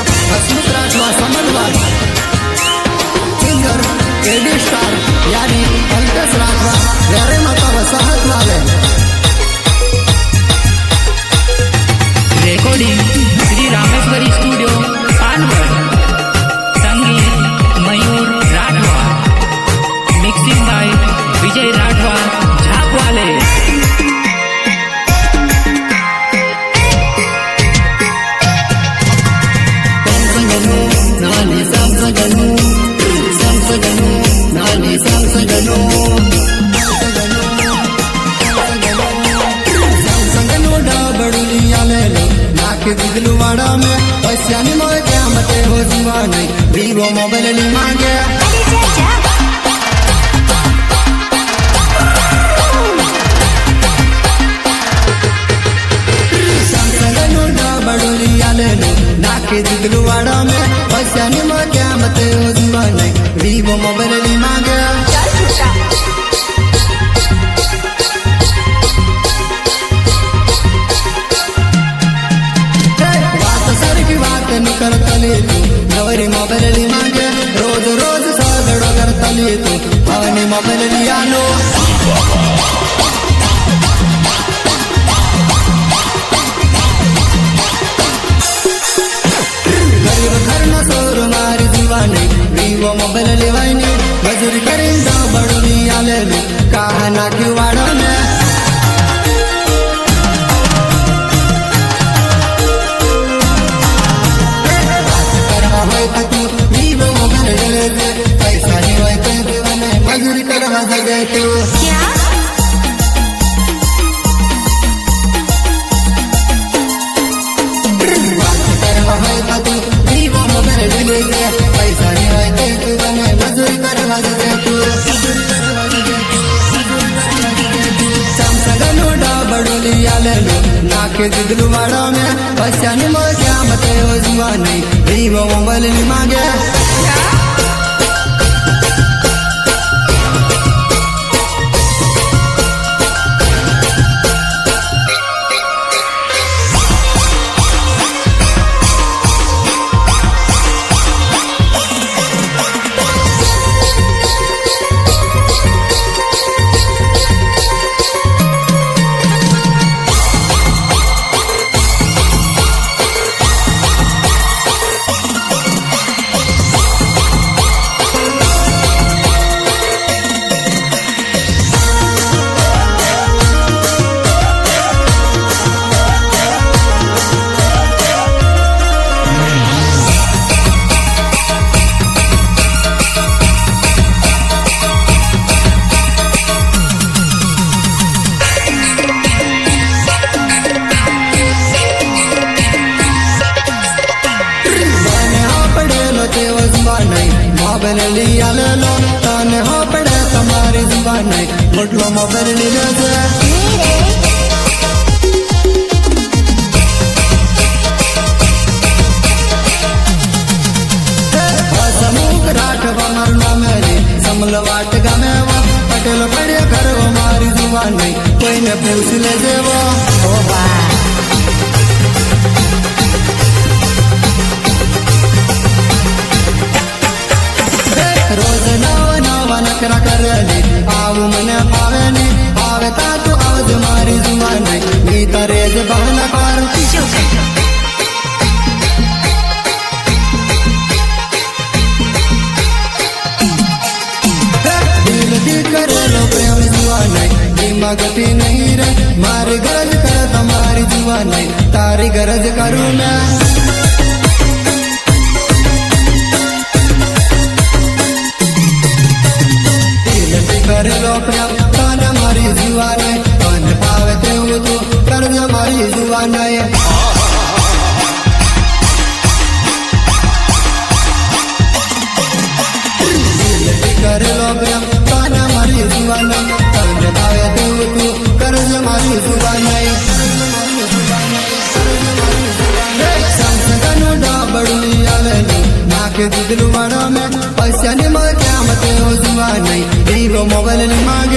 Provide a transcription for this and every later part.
हसमुख राठवा समन्वय singer AD star यानी अल्पेश राठवा वेरे माता वसाहत वाले रिकॉर्डिंग श्री रामेश्वरी स्टूडियो पानगढ़ संगीत मयूर राठवा मिक्सिंग बाय विजय राठवा झाक वाले दिलवाड़ा में पश्चिमी मोए क्या मते हो जुआ नहीं वीवो मोबाइल नहीं मांगे नाके दिलवाड़ा में पश्चिमी मोए क्या मते हो जुआ नहीं वीवो मोबाइल नहीं मांगे नवरी मोबाइल मांगे रोज रोज सागड़ो करतली तू पानी मोबाइल लियानो गरीब घर न सोर मारी दीवानी वीवो मोबाइल लेवानी मजूरी करेंदा बड़ो लिया ले कहा ना क्यों वाड़ा में पैसा नहीं होए तो दीवाने मजूरी करवा सके तू क्या करवा होए तो वीवो मोबाइल ले ले पैसा नहीं होए तो दीवाने मजूरी करवा सके तू सैमसंग नोड़ा बड़ो लिया ले लो नाके दिलवाड़ा में पश्चिमी मोए क्या मते हो जुआ नहीं वीवो मोबाइल नहीं मांगे मोबाइल लिया ले लो ताने हो पड़े तुम्हारी जुबान नहीं मुटलो मोबाइल ले ले हसमुख राठवा मरना मेरी समलवाट गमेवा पटेल बड़े घर हमारी जुबान नहीं कोई ने पूछ ले देवा ओ बा रोज नवा नवा नखरा करली आऊ मने पावेनी आवे ता तू आवाज मारी जुबान मी तरेज बहना कर दिल दी करे लो प्रेम जुबान दिमाग पे नहीं रे मारी गरज कर तुम्हारी जुबान तारी गरज करूँ मैं कर लो प्रेम ताने मारी जुबाने ताने पावे ते तू कर दे मारी जुबाने कर लो प्रेम ताने मारी जुबाने ताने पावे ते तू कर दे मारी जुबाने सैमसंग नोड़ा बड़ो लिया ले नाके दिलवाड़ा में पैसा नहीं मोए क्या मते हो जुआ नहीं वीवो मोबाइल नहीं मांगे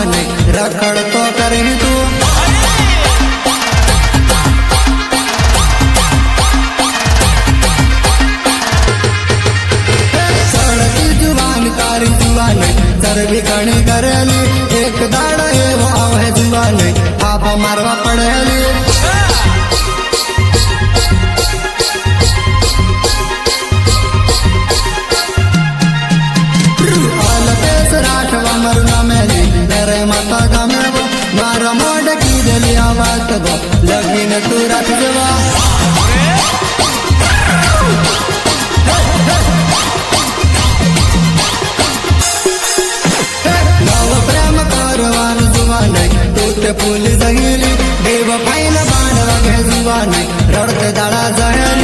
नहीं रखड़ तो करी तू सड़की जुबान तारी जुबान सर भी कणी करेली एक दाड़ा है वो आवे जुबान आप मारवा पड़ेली राठवा मरुना मेली मेरे माता का मेवा मारा मोड की दिली आवाज दो लगीन तू रख जवा नव प्रेम करवान जुबान तू ते पुलिस गिली देव फाइन बाण वगे जुबान रड़ते दाड़ा जहली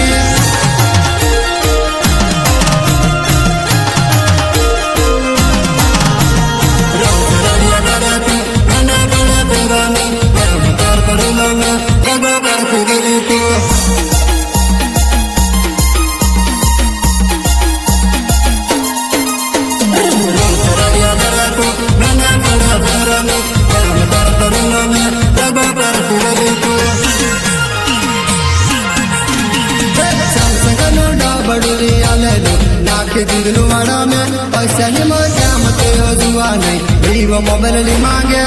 दिलू वाड़ा में पैसा नहीं क्या मत हो जुआ नहीं बड़ी वो मोबाइल मांगे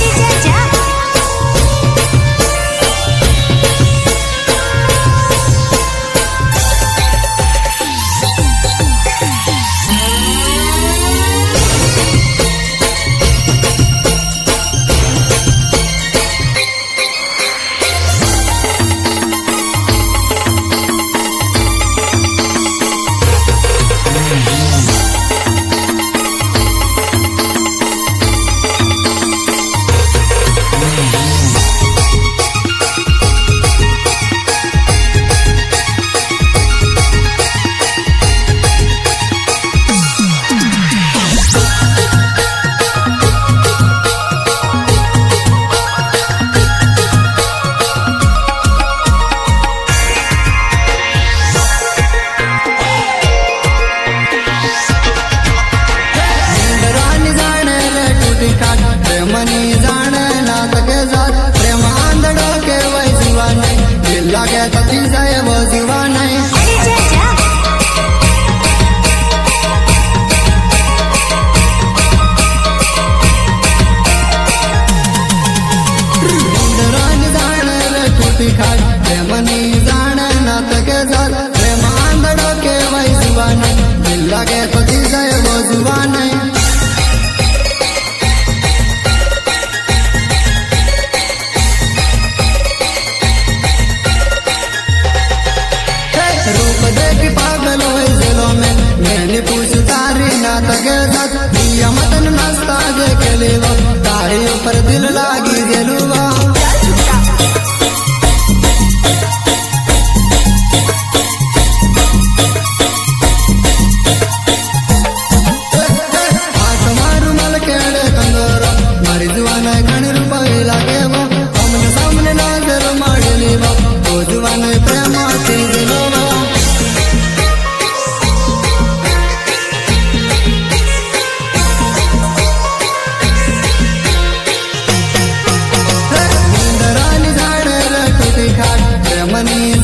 मनी जाने ना तके जात प्रेम आंधड़ो के वही जुआ नहीं दिल लागे तती जाए वो जुआ नहीं रानी जाने रे टूटी खाट प्रेम नहीं जाने ना तके जात प्रेम आंधड़ो के वही जुआ नहीं दिल लागे तती जाए वो जुआ नहीं रूप देखी पागल हो जिलों में मैंने पूछ तारी ना तके साथ दिया मतन नाश्ता जे के लिए तारी ऊपर दिल लागी जेलुआ हाथ मारू मल केड़े कंदोरो मारी जुआन घणी रुपये लागे वो हमने सामने नजर मारली वो जुआन प्रेम थी दिलो मनी